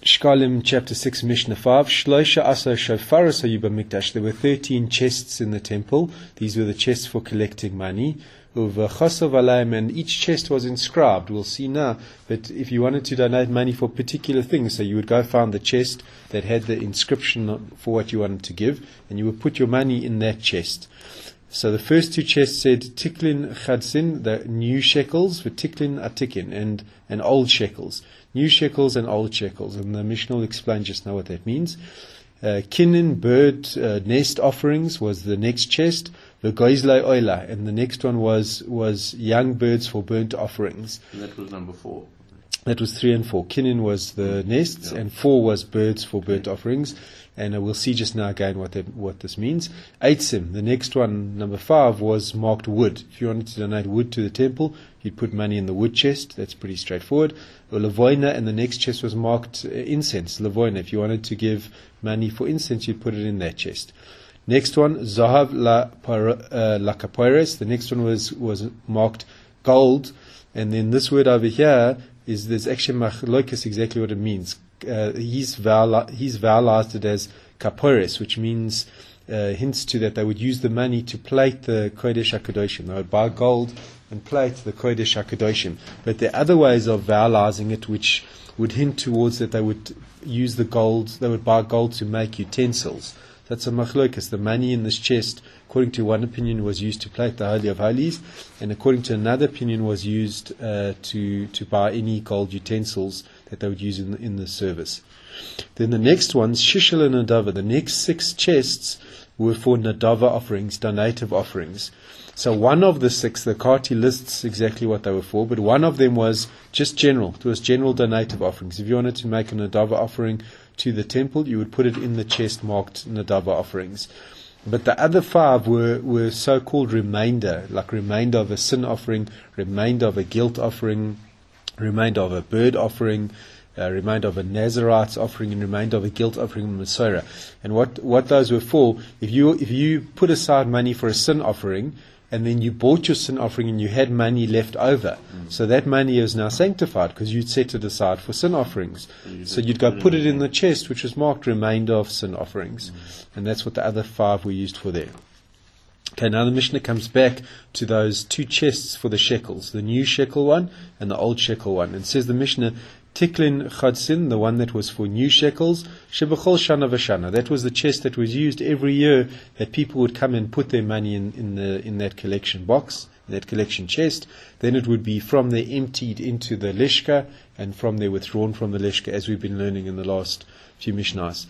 Shkalim chapter 6 Mishnah 5. Shloisha asa shofaros hayu b'mikdash. There were 13 chests in the temple. These were the chests for collecting money. Uv'chasov alayim, and each chest was inscribed. We'll see now that if you wanted to donate money for particular things, so you would go find the chest that had the inscription for what you wanted to give, and you would put your money in that chest. So the first two chests said tiklin chadsin, the new shekels, for tiklin atikin, and old shekels. New shekels and old shekels. And the Mishnah will explain just now what that means. Kinin, bird nest offerings was the next chest. The goizlei oila, and the next one was young birds for burnt offerings. And that was number 4. That was 3 and 4. Kinin was the nests, and 4 was birds for burnt offerings. And we'll see just now again what this means. Eitzim, the next one, number 5, was marked wood. If you wanted to donate wood to the temple, you'd put money in the wood chest. That's pretty straightforward. Levoina, and the next chest was marked incense. Levoina, if you wanted to give money for incense, you'd put it in that chest. Next one, Zahav la Kapoires. The next one was marked gold. And then this word over here there's actually machlokas exactly what it means. He's vowelized it as Kapoires, which means, hints to that they would use the money to plate the Kodesh HaKadoshim. They would buy gold and plate the Kodesh HaKadoshim. But there are other ways of vowelizing it which would hint towards that they would use the gold, they would buy gold to make utensils. That's a machlokas. The money in this chest, according to one opinion, was used to plate the Holy of Holies, and according to another opinion, was used to buy any gold utensils that they would use in the service. Then the next ones, Shishel and Nadava, the next 6 chests were for Nadava offerings, donative offerings. So one of the 6, the Kati lists exactly what they were for, but one of them was just general. It was general donative offerings. If you wanted to make a Nadava offering to the temple, you would put it in the chest marked Nadava offerings. But the other 5 were so-called remainder, like remainder of a sin offering, remainder of a guilt offering, remainder of a bird offering, remainder of a Nazarite's offering, and remainder of a guilt offering in Masorah. And what those were for, if you put aside money for a sin offering, and then you bought your sin offering and you had money left over, so that money is now sanctified because you'd set it aside for sin offerings. So you'd go put it in the chest which was marked remainder of sin offerings. And that's what the other 5 were used for there. Okay, now the Mishnah comes back to those 2 chests for the shekels, the new shekel one and the old shekel one. And says the Mishnah, Tiklin Chadsin, the one that was for new shekels, Shebechol Shana Vashana. That was the chest that was used every year, that people would come and put their money in that collection box, in that collection chest. Then it would be from there emptied into the lishka, and from there withdrawn from the lishka, as we've been learning in the last few Mishnahs.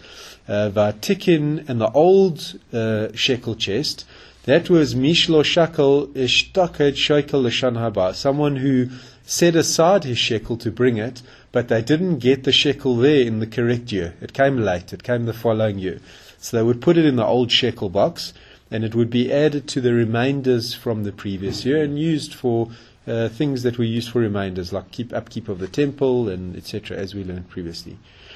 Vatikin, and the old shekel chest, that was Mishlo Shakel Ishtakad Shekel Lashan Haba, someone who set aside his shekel to bring it, but they didn't get the shekel there in the correct year. It came late. It came the following year. So they would put it in the old shekel box, and it would be added to the remainders from the previous year and used for things that were used for remainders, like upkeep of the temple and etc., as we learned previously.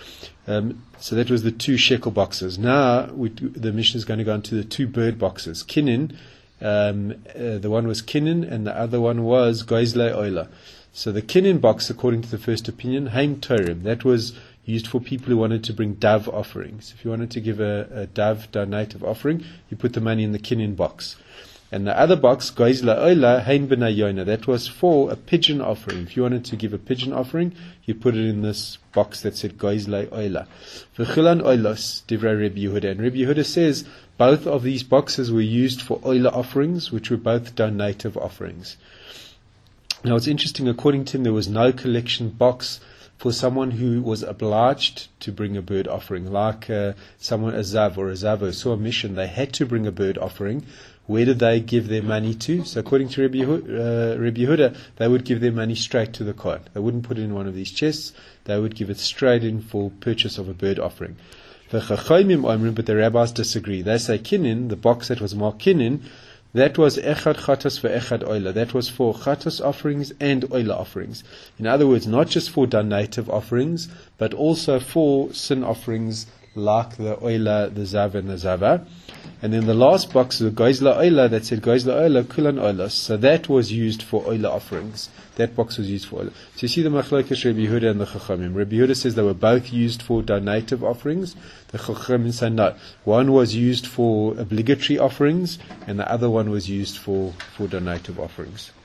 So that was the 2 shekel boxes. Now the Mishnah is going to go into the 2 bird boxes. Kinin, the one was kinin, and the other one was goizlei oila. So the kinin box, according to the first opinion, haim torim, that was used for people who wanted to bring dove offerings. If you wanted to give a dove donative offering, you put the money in the kinin box. And the other box, goizlei oila, haim benayona, that was for a pigeon offering. If you wanted to give a pigeon offering, you put it in this box that said goizlei oila. V'chilan oilos, divrei Rebbe Yehuda. And Rebbe Yehuda says both of these boxes were used for oila offerings, which were both donative offerings. Now it's interesting, according to him, there was no collection box for someone who was obliged to bring a bird offering, like someone, a Zav or a Zavo, saw a mission, they had to bring a bird offering. Where did they give their money to? So according to Rebbe Yehuda, they would give their money straight to the Kohen. They wouldn't put it in one of these chests, they would give it straight in for purchase of a bird offering. But the rabbis disagree. They say kinin, the box that was marked kinin, that was echad chatas for echad oila. That was for chatas offerings and oila offerings. In other words, not just for donative offerings, but also for sin offerings like the oila, the zav, and the zava. And then the last box, the goizla oila, that said goizla oila, kulan oilas. So that was used for oila offerings. That box was used for oila. So you see the machlokas Rabbi Yehuda and the Chachamim. Rabbi Yehuda says they were both used for donative offerings. The Chachamim say no. One was used for obligatory offerings, and the other one was used for donative offerings.